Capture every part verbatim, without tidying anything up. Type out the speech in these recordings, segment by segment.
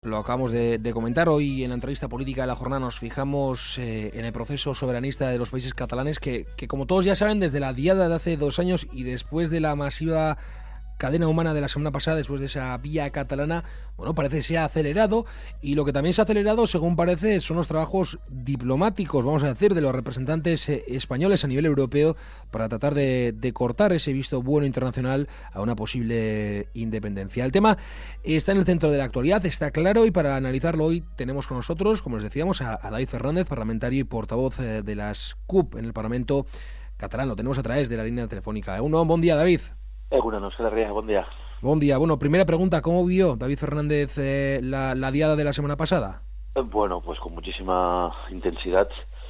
Lo acabamos de, de comentar hoy en la entrevista política de la jornada. Nos fijamos eh, en el proceso soberanista de los países catalanes que, que, como todos ya saben, desde la diada de hace dos años y después de la masiva cadena humana de la semana pasada, después de esa vía catalana, bueno, parece que se ha acelerado, y lo que también se ha acelerado, según parece, son los trabajos diplomáticos, vamos a decir, de los representantes eh, españoles a nivel europeo para tratar de, de cortar ese visto bueno internacional a una posible independencia. El tema está en el centro de la actualidad, está claro, y para analizarlo hoy tenemos con nosotros, como les decíamos, a, a David Fernández, parlamentario y portavoz eh, de las C U P en el Parlamento catalán. Lo tenemos a través de la línea telefónica. Un buen día, David. Alguna no se le ría, buen día. Buen día. Bueno, primera pregunta, ¿cómo vio David Fernández eh, la, la diada de la semana pasada? Bueno, pues con muchísima intensidad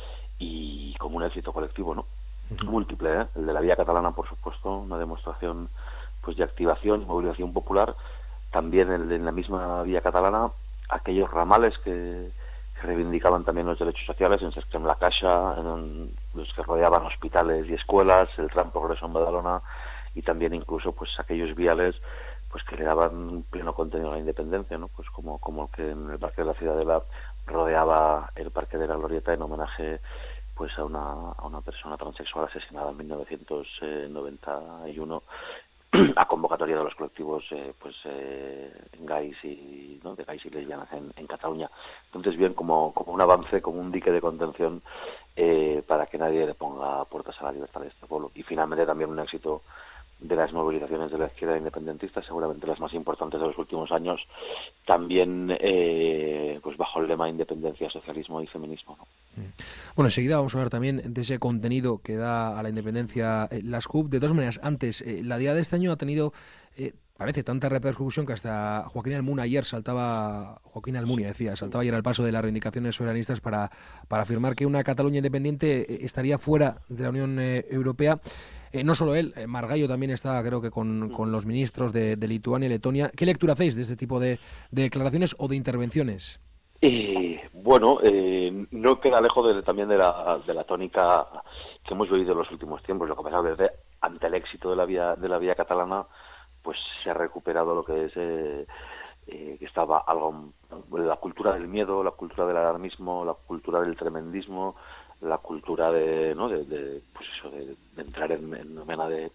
y como un éxito colectivo, ¿no? Uh-huh. Múltiple, ¿eh? El de la vía catalana, por supuesto, una demostración pues de activación y movilización popular. También el de en la misma vía catalana, aquellos ramales que, que reivindicaban también los derechos sociales, en Sextrem la Caixa, en los que rodeaban hospitales y escuelas, el Tram Progreso en Badalona, y también incluso pues aquellos viales pues que le daban pleno contenido a la independencia, ¿no? Pues como como el que en el Parque de la Ciudadela rodeaba el Parque de la Glorieta en homenaje pues a una a una persona transexual asesinada en mil novecientos noventa y uno a convocatoria de los colectivos eh, pues eh, gays y ¿no? de gays y lesbianas en, en Cataluña. Entonces bien como como un avance, como un dique de contención eh, para que nadie le ponga puertas a la libertad de este pueblo. Y finalmente también un éxito de las movilizaciones de la izquierda independentista, seguramente las más importantes de los últimos años, también eh, pues bajo el lema independencia, socialismo y feminismo, ¿no? Bueno, enseguida vamos a hablar también de ese contenido que da a la independencia eh, las C U P. De todas maneras, antes, eh, la diada de este año ha tenido, eh, parece, tanta repercusión que hasta Joaquín Almunia ayer saltaba, Joaquín Almunia decía, saltaba ayer al paso de las reivindicaciones soberanistas para, para afirmar que una Cataluña independiente eh, estaría fuera de la Unión eh, Europea. Eh, no solo él, eh, Margallo también está, creo que con, con los ministros de, de Lituania y Letonia. ¿Qué lectura hacéis de este tipo de, de declaraciones o de intervenciones? Eh, bueno, eh, no queda lejos de, también de la, de la tónica que hemos vivido en los últimos tiempos. Lo que pasa es que ante el éxito de la vía de la vía catalana, pues se ha recuperado lo que es eh, eh, que estaba algo la cultura del miedo, la cultura del alarmismo, la cultura del tremendismo, la cultura de, ¿no? de, de pues eso, de, de entrar en, en una de,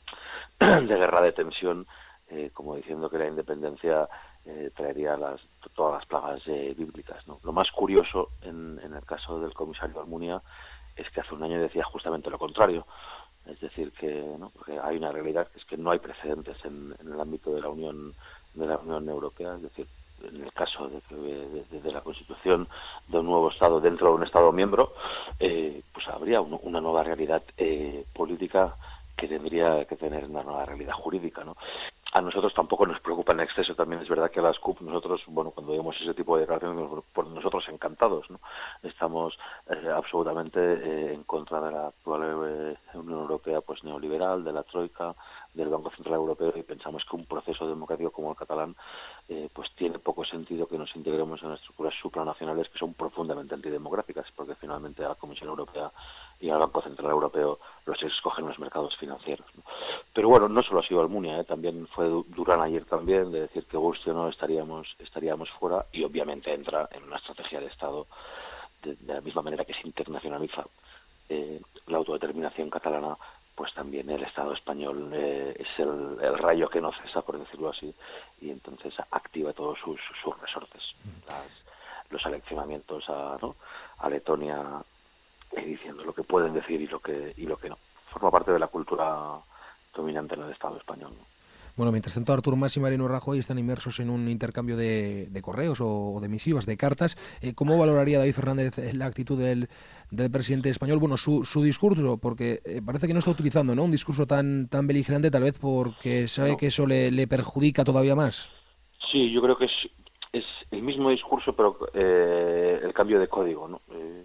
de guerra de tensión, eh, como diciendo que la independencia eh, traería las, todas las plagas eh, bíblicas, ¿no? Lo más curioso en, en el caso del comisario Almunia es que hace un año decía justamente lo contrario. Es decir, que ¿no? Porque hay una realidad que es que no hay precedentes en, en el ámbito de la Unión de la Unión Europea, es decir, en el caso de, de, de, de la constitución de un nuevo Estado dentro de un Estado miembro, eh, pues habría un, una nueva realidad eh, política que tendría que tener una nueva realidad jurídica, ¿no? A nosotros tampoco nos preocupa en exceso, también es verdad que a las C U P, nosotros, bueno, cuando vemos ese tipo de declaraciones, por nosotros encantados, ¿no? Estamos eh, absolutamente eh, en contra de la actual eh, Unión Europea pues neoliberal, de la Troika, del Banco Central Europeo, y pensamos que un proceso democrático como el catalán eh, pues tiene poco sentido que nos integremos en estructuras supranacionales que son profundamente antidemocráticas, porque finalmente a la Comisión Europea y al Banco Central Europeo los escogen los mercados financieros, ¿no? Pero bueno, no solo ha sido Almunia, ¿eh? También fue Durán ayer también, de decir que guste o no estaríamos, estaríamos fuera, y obviamente entra en una estrategia de Estado de, de la misma manera que se internacionaliza eh, la autodeterminación catalana, pues también el Estado español eh, es el, el rayo que no cesa, por decirlo así, y entonces activa todos sus, sus resortes, las, los aleccionamientos a, ¿no? a Letonia, eh, diciendo lo que pueden decir y lo que y lo que no. Forma parte de la cultura dominante en el Estado español, ¿no? Bueno, mientras tanto, Artur Mas y Mariano Rajoy están inmersos en un intercambio de, de correos o de misivas, de cartas. Eh, ¿Cómo valoraría David Fernández la actitud del, del presidente español? Bueno, su, su discurso, porque eh, parece que no está utilizando, ¿no?, un discurso tan tan beligerante, tal vez porque sabe no. que eso le, le perjudica todavía más. Sí, yo creo que es, es el mismo discurso, pero eh, el cambio de código, ¿no? Eh,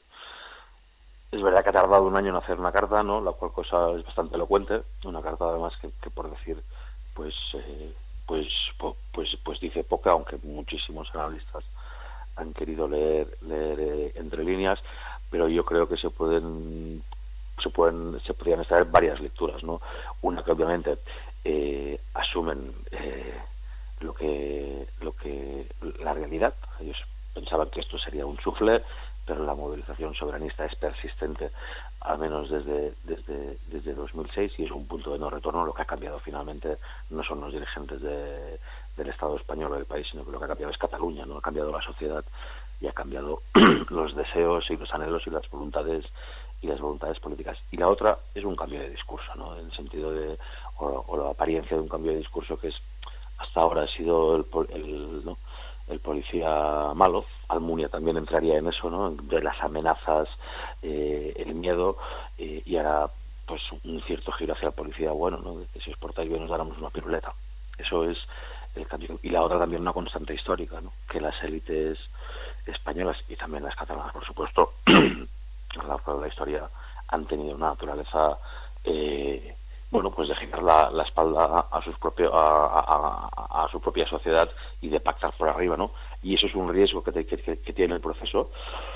es verdad que ha tardado un año en hacer una carta, ¿no?, la cual cosa es bastante elocuente, una carta además que, que por decir pues eh, pues pues pues dice poca, aunque muchísimos analistas han querido leer leer eh, entre líneas, pero yo creo que se pueden se pueden se podrían extraer varias lecturas, ¿no? Una que obviamente eh, asumen eh, lo que, lo que la realidad. Ellos pensaban que esto sería un suflé, pero la movilización soberanista es persistente, al menos desde, desde, desde dos mil seis, y es un punto de no retorno. Lo que ha cambiado finalmente no son los dirigentes de, del Estado español o del país, sino que lo que ha cambiado es Cataluña, ¿no? Ha cambiado la sociedad y ha cambiado los deseos y los anhelos y las voluntades y las voluntades políticas. Y la otra es un cambio de discurso, ¿no? En el sentido de, o, o la apariencia de un cambio de discurso que es, hasta ahora ha sido el, el, ¿no? el policía malo. Almunia también entraría en eso, ¿no? De las amenazas, eh, el miedo, eh, y ahora pues un cierto giro hacia el policía bueno, ¿no? De que si os portáis bien os daremos una piruleta. Eso es el cambio. Y la otra también una constante histórica, ¿no? Que las élites españolas y también las catalanas, por supuesto, a lo largo de la historia han tenido una naturaleza eh, bueno, pues de girar la, la espalda a sus propio, a, a, a su propia sociedad y de pactar por arriba, ¿no? Y eso es un riesgo que, te, que, que tiene el proceso,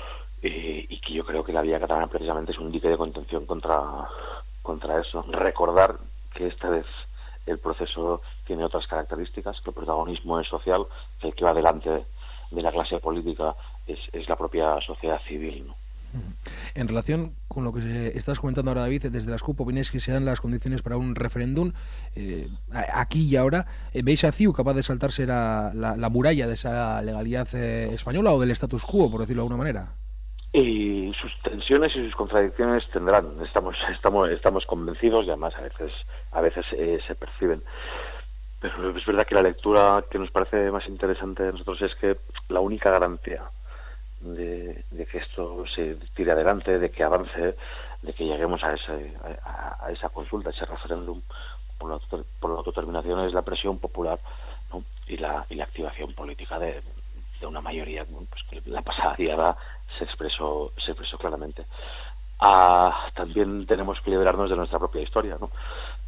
eh, y que yo creo que la vía catalana precisamente es un dique de contención contra, contra eso. Recordar que esta vez el proceso tiene otras características, que el protagonismo es social, que el que va delante de la clase política es, es la propia sociedad civil, ¿no? En relación con lo que se estás comentando ahora, David, desde las C U P opináis que sean las condiciones para un referéndum eh, aquí y ahora. Eh, ¿Veis a C I U capaz de saltarse la, la, la muralla de esa legalidad eh, española o del status quo, por decirlo de alguna manera? Y sus tensiones y sus contradicciones tendrán. Estamos estamos estamos convencidos, y además a veces a veces eh, se perciben. Pero es verdad que la lectura que nos parece más interesante de nosotros es que la única garantía De, de que esto se tire adelante, de que avance, de que lleguemos a, ese, a, a esa consulta, a ese referéndum por la, por la autodeterminación, es la presión popular, ¿no? y la y la activación política de, de una mayoría, bueno, pues que la pasada diada se expresó se expresó claramente. Ah, también tenemos que liberarnos de nuestra propia historia, ¿no?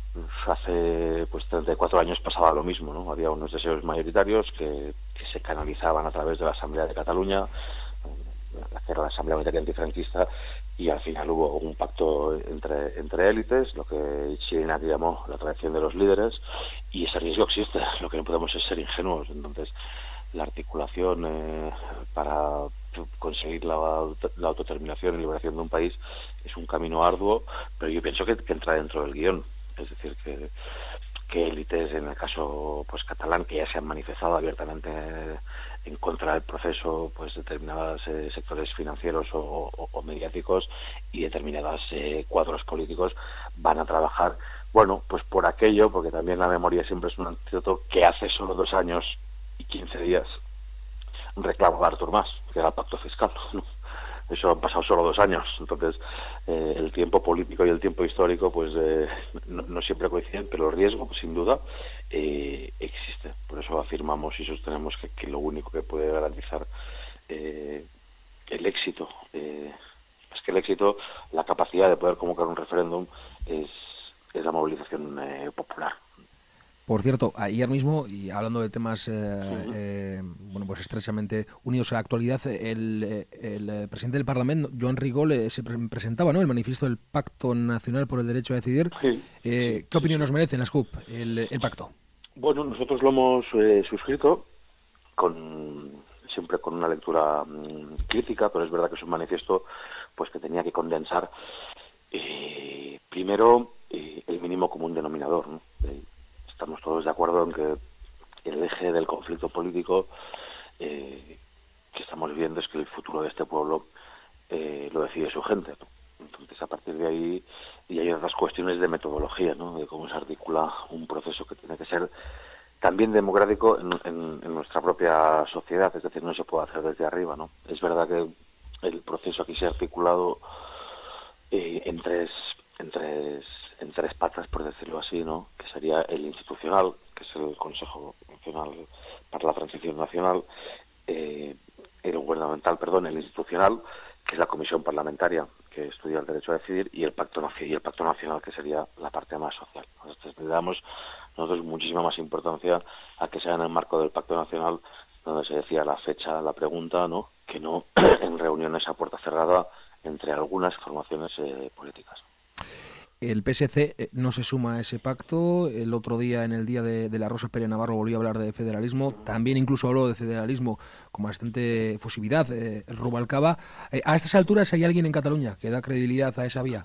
Hace pues treinta y cuatro años pasaba lo mismo, ¿no? Había unos deseos mayoritarios que, que se canalizaban a través de la Asamblea de Cataluña, la que era la Asamblea Unitaria Antifranquista, y al final hubo un pacto entre entre élites, lo que Chirinac llamó la traición de los líderes, y ese riesgo existe. Lo que no podemos es ser ingenuos. Entonces, la articulación eh, para conseguir la, la autodeterminación y liberación de un país es un camino arduo, pero yo pienso que, que entra dentro del guión. Es decir, que, que élites, en el caso pues catalán, que ya se han manifestado abiertamente en contra del proceso, pues determinados eh, sectores financieros o, o, o mediáticos y determinados eh, cuadros políticos van a trabajar, bueno, pues por aquello, porque también la memoria siempre es un antídoto, que hace solo dos años y quince días reclamaba Artur Mas, que era el pacto fiscal, ¿no? Eso han pasado solo dos años, entonces eh, el tiempo político y el tiempo histórico pues eh, no, no siempre coinciden, pero el riesgo, pues, sin duda, eh, existe. Por eso afirmamos y sostenemos que, que lo único que puede garantizar eh, el éxito, eh, es que el éxito, la capacidad de poder convocar un referéndum es, es la movilización eh, popular. Por cierto, ayer mismo, y hablando de temas eh, uh-huh. eh, bueno, pues estrechamente unidos a la actualidad, el, el presidente del Parlamento, Joan Rigol, eh, se pre- presentaba, ¿no?, el manifiesto del Pacto Nacional por el Derecho a Decidir. Sí. Eh, ¿Qué opinión nos merece en la S C U P el, el pacto? Bueno, nosotros lo hemos eh, suscrito con siempre con una lectura mmm, crítica, pero es verdad que es un manifiesto pues que tenía que condensar eh, primero eh, el mínimo común denominador, ¿no? Eh, Estamos todos de acuerdo en que el eje del conflicto político eh, que estamos viviendo es que el futuro de este pueblo eh, lo decide su gente, ¿no? Entonces, a partir de ahí, y hay otras cuestiones de metodología, ¿no?, de cómo se articula un proceso que tiene que ser también democrático en, en, en nuestra propia sociedad, es decir, no se puede hacer desde arriba, ¿no? Es verdad que el proceso aquí se ha articulado eh, en tres en tres en tres patas, por decirlo así, ¿no?, que sería el institucional, que es el Consejo Nacional para la Transición Nacional, eh, el gubernamental, perdón, el institucional, que es la Comisión Parlamentaria que estudia el derecho a decidir, y el Pacto y el Pacto Nacional, que sería la parte más social. Entonces, le damos nosotros muchísima más importancia a que sea en el marco del Pacto Nacional, donde se decía la fecha, la pregunta, ¿no?, que no en reuniones a puerta cerrada entre algunas formaciones eh, políticas. El P S C no se suma a ese pacto. El otro día, en el día de, de la Rosa Pérez Navarro, volvió a hablar de federalismo. También incluso habló de federalismo con bastante efusividad, eh, Rubalcaba. Eh, ¿A estas alturas hay alguien en Cataluña que da credibilidad a esa vía?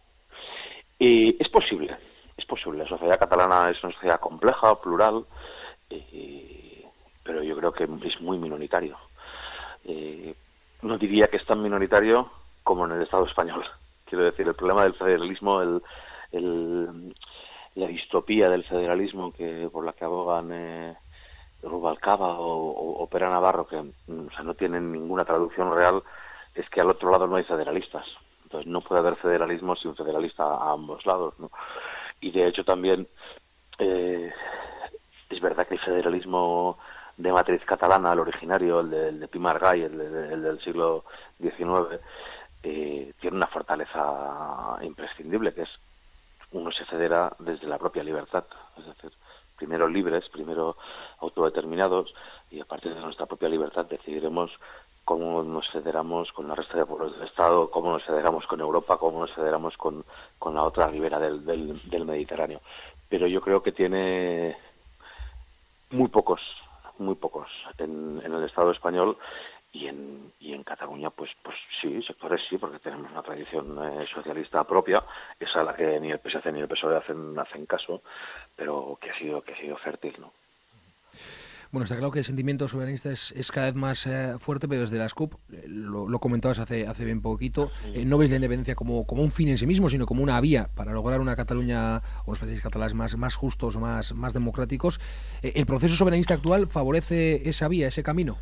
Eh, es posible, es posible. La sociedad catalana es una sociedad compleja, plural, eh, pero yo creo que es muy minoritario. Eh, no diría que es tan minoritario como en el Estado español. Quiero decir, el problema del federalismo, el, el, la distopía del federalismo que por la que abogan eh, Rubalcaba o, o, o Pere Navarro, que o sea, no tienen ninguna traducción real, es que al otro lado no hay federalistas. Entonces no puede haber federalismo sin federalista a ambos lados, ¿no? Y de hecho también eh, es verdad que el federalismo de matriz catalana, el originario, el de, el de Pi Margall, el, de, el del siglo diecinueve, eh, tiene una fortaleza imprescindible, que es uno se federa desde la propia libertad, es decir, primero libres, primero autodeterminados, y a partir de nuestra propia libertad decidiremos cómo nos federamos con la resta de pueblos del Estado, cómo nos federamos con Europa, cómo nos federamos con, con la otra ribera del, del, del Mediterráneo. Pero yo creo que tiene muy pocos, muy pocos en, en el Estado español, y en y en Cataluña pues pues sí, sectores sí, porque tenemos una tradición eh, socialista propia, esa a la que ni el P S C ni el P S O E hacen hacen caso, pero que ha sido que ha sido fértil, ¿no? Bueno, está claro que el sentimiento soberanista es, es cada vez más eh, fuerte, pero desde la SCUP, eh, lo, lo comentabas hace hace bien poquito, eh, no veis la independencia como, como un fin en sí mismo, sino como una vía para lograr una Cataluña o unos países catalanes más, más justos, más, más democráticos. Eh, ¿El proceso soberanista actual favorece esa vía, ese camino?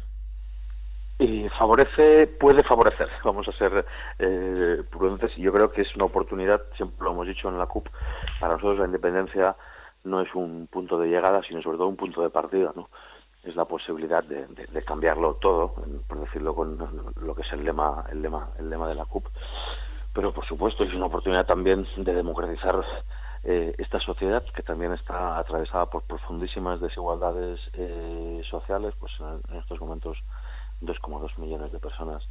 Y favorece, puede favorecer, vamos a ser eh, prudentes, y yo creo que es una oportunidad, siempre lo hemos dicho en la CUP, para nosotros la independencia no es un punto de llegada, sino sobre todo un punto de partida, ¿no? Es la posibilidad de, de, de cambiarlo todo, por decirlo con lo que es el lema, el lema, el lema de la CUP. Pero por supuesto es una oportunidad también de democratizar eh, esta sociedad, que también está atravesada por profundísimas desigualdades eh, sociales, pues en, en estos momentos dos coma dos millones de personas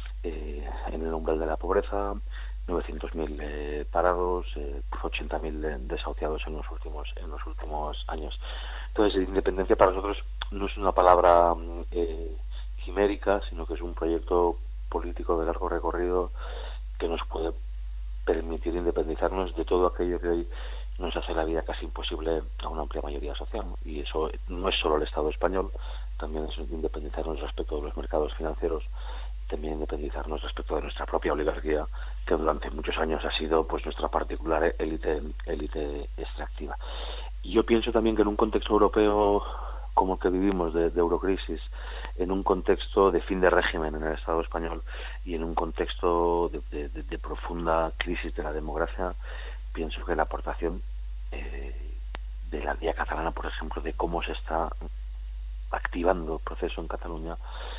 eh, en el umbral de la pobreza, novecientos mil eh, parados, eh, ochenta mil desahuciados en los últimos en los últimos años. Entonces, independencia para nosotros no es una palabra eh, quimérica, sino que es un proyecto político de largo recorrido que nos puede permitir independizarnos de todo aquello que hoy nos hace la vida casi imposible a una amplia mayoría social, ¿no? Y eso no es solo el Estado español, también es independizarnos respecto de los mercados financieros, también independizarnos respecto de nuestra propia oligarquía, que durante muchos años ha sido pues nuestra particular élite élite extractiva. Y yo pienso también que en un contexto europeo como el que vivimos, de, de eurocrisis, en un contexto de fin de régimen en el Estado español y en un contexto de, de, de, de profunda crisis de la democracia, pienso que la aportación eh, de la vía catalana, por ejemplo, de cómo se está activando el proceso en Cataluña,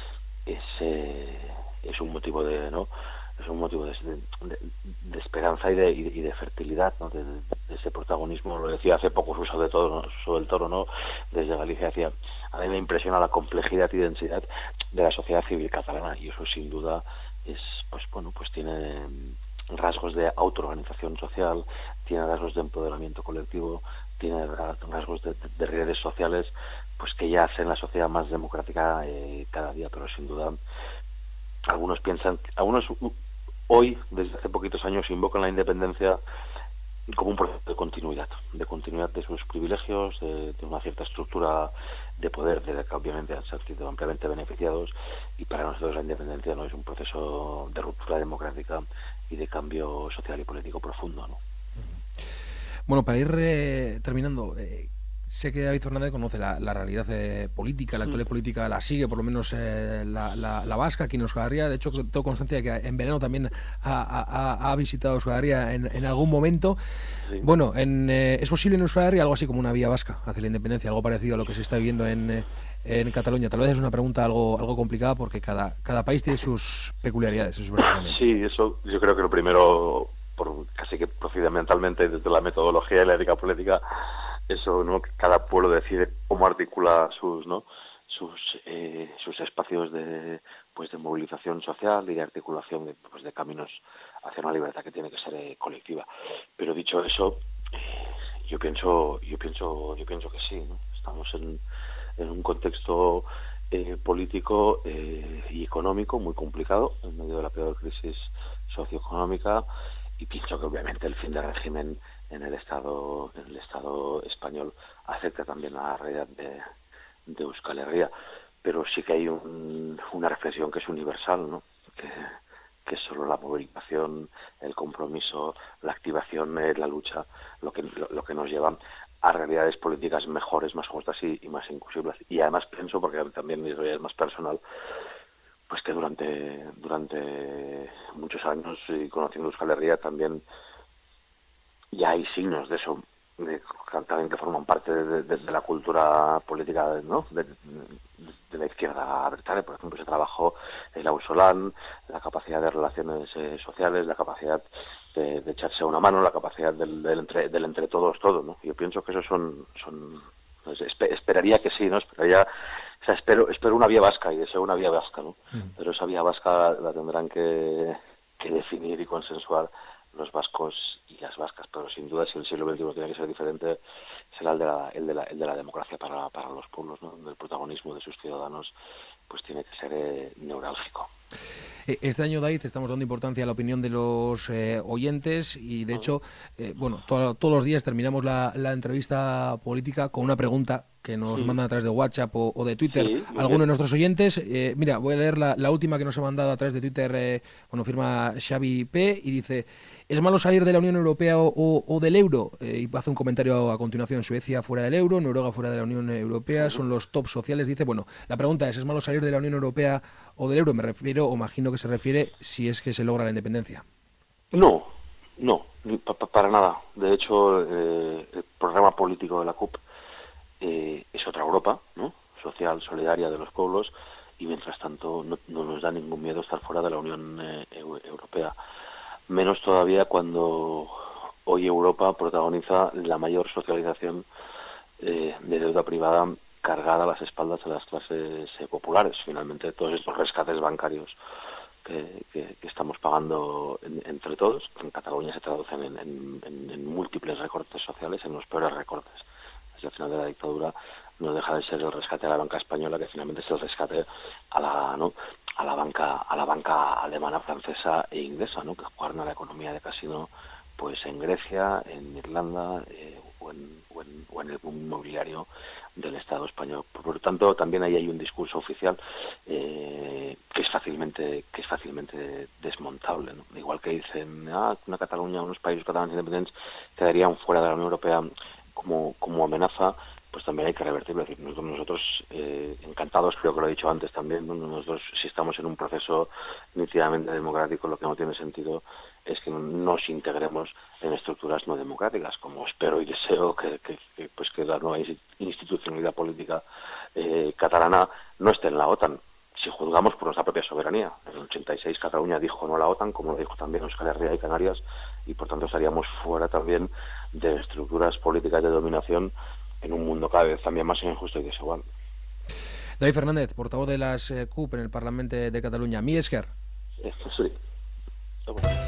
es, eh, es un motivo de no es un motivo de, de, de esperanza y de, y de fertilidad, ¿no? de, de, de ese protagonismo. Lo decía hace poco Suso de Toro, ¿no? Suso del Toro, ¿no? Desde Galicia decía, a mí me impresiona la complejidad y densidad de la sociedad civil catalana, y eso sin duda es, pues bueno, pues tiene rasgos de autoorganización social, tiene rasgos de empoderamiento colectivo, tiene rasgos de, de, de redes sociales, pues que ya hacen la sociedad más democrática eh, cada día. Pero sin duda algunos piensan, algunos hoy, desde hace poquitos años, invocan la independencia como un proceso de continuidad, de continuidad de sus privilegios, de, de una cierta estructura de poder, de la que obviamente han sido ampliamente beneficiados, y para nosotros la independencia no es un proceso de ruptura democrática y de cambio social y político profundo, ¿no? Bueno, para ir eh, terminando, eh, sé que David Fernández conoce la, la realidad eh, política, la actual política la sigue, por lo menos eh, la, la, la vasca, aquí en Euskal Herria. De hecho, tengo constancia de que en verano también ha, ha, ha visitado Euskal Herria en, en algún momento. Sí. Bueno, en, eh, ¿es posible en Euskal Herria algo así como una vía vasca hacia la independencia, algo parecido a lo que se está viviendo en, eh, en Cataluña? Tal vez es una pregunta algo algo complicada porque cada, cada país tiene sus peculiaridades. Eso es sí, eso yo creo que lo primero, por casi que procedimentalmente desde la metodología y la ética política, eso, ¿no? Cada pueblo decide cómo articula sus, ¿no? sus eh, sus espacios de pues de movilización social y de articulación de, pues, de caminos hacia una libertad que tiene que ser eh, colectiva. Pero dicho eso, eh, yo pienso, yo pienso, yo pienso que sí, ¿no? Estamos en, en un contexto eh, político eh, y económico muy complicado en medio de la peor crisis socioeconómica, y pienso que obviamente el fin del régimen en el Estado, en el Estado español afecta también a la realidad de, de Euskal Herria. Pero sí que hay un, una reflexión que es universal, ¿no? Que, que es solo la movilización, el compromiso, la activación, eh, la lucha, lo que lo, lo que nos lleva a realidades políticas mejores, más justas y, y más inclusivas. Y además pienso, porque también mi realidad es más personal, pues que durante durante muchos años, y conociendo Euskal Herria, también ya hay signos de eso, de, también que forman parte de, de, de la cultura política, ¿no? de, de la izquierda británica. Por ejemplo, ese trabajo, el Ausolán, la capacidad de relaciones eh, sociales, la capacidad de, de echarse una mano, la capacidad del, del, entre, del entre todos todo, ¿no? Yo pienso que eso son, son pues, esper, esperaría que sí, ¿no? Esperaría, o sea, espero, espero una vía vasca y deseo una vía vasca, ¿no? Mm. Pero esa vía vasca la tendrán que, que definir y consensuar los vascos y las vascas, pero sin duda, si el siglo veintiuno tiene que ser diferente, será el de la, el de la, el de la democracia para, para los pueblos, ¿no? Donde el protagonismo de sus ciudadanos pues tiene que ser eh, neurálgico. Este año, David, estamos dando importancia a la opinión de los eh, oyentes y, de hecho, eh, bueno, to- todos los días terminamos la, la entrevista política con una pregunta que nos sí. mandan a través de WhatsApp o, o de Twitter sí, algunos de nuestros oyentes. Eh, mira, voy a leer la, la última que nos ha mandado a través de Twitter, eh, bueno, firma Xavi P, y dice: ¿es malo salir de la Unión Europea o, o, o del euro? Eh, y hace un comentario a continuación: Suecia fuera del euro, Noruega fuera de la Unión Europea, son los top sociales. Dice, bueno, la pregunta es, ¿es malo salir de la Unión Europea o del euro? Me refiero, o imagino que se refiere si es que se logra la independencia. No, no, pa, pa, para nada. De hecho, eh, el programa político de la C U P eh, es otra Europa, ¿no? Social, solidaria de los pueblos, y mientras tanto no, no nos da ningún miedo estar fuera de la Unión eh, Europea. Menos todavía cuando hoy Europa protagoniza la mayor socialización eh, de deuda privada cargada a las espaldas de las clases eh, populares. Finalmente, todos estos rescates bancarios que, que, que estamos pagando en, entre todos, en Cataluña se traducen en, en, en, en múltiples recortes sociales, en los peores recortes. Desde el final de la dictadura no deja de ser el rescate a la banca española, que finalmente es el rescate a la, ¿no?, a la banca a la banca alemana, francesa e inglesa, ¿no?, que jugaron a la economía de casino pues en Grecia, en Irlanda eh, o, en, o, en, o en el boom inmobiliario del Estado español. Por lo tanto, también ahí hay un discurso oficial eh, que es fácilmente que es fácilmente desmontable, ¿no? Igual que dicen, ah, una Cataluña, unos países catalanes independientes quedarían fuera de la Unión Europea como como amenaza, pues también hay que revertirlo. Es decir, nosotros, nosotros eh, encantados, creo que lo he dicho antes también, ¿no? Nosotros, si estamos en un proceso nítidamente democrático, lo que no tiene sentido es que nos integremos en estructuras no democráticas, como espero y deseo que, que, que, pues que la nueva institucionalidad política eh, catalana no esté en la OTAN. Si juzgamos por nuestra propia soberanía, en el ochenta y seis Cataluña dijo no a la OTAN, como lo dijo también Euskal Herria y Canarias, y por tanto estaríamos fuera también de estructuras políticas de dominación en un mundo cada vez también más injusto y desigual. David Fernández, portavoz de las eh, C U P en el Parlamento de Cataluña. Mi esker. Sí.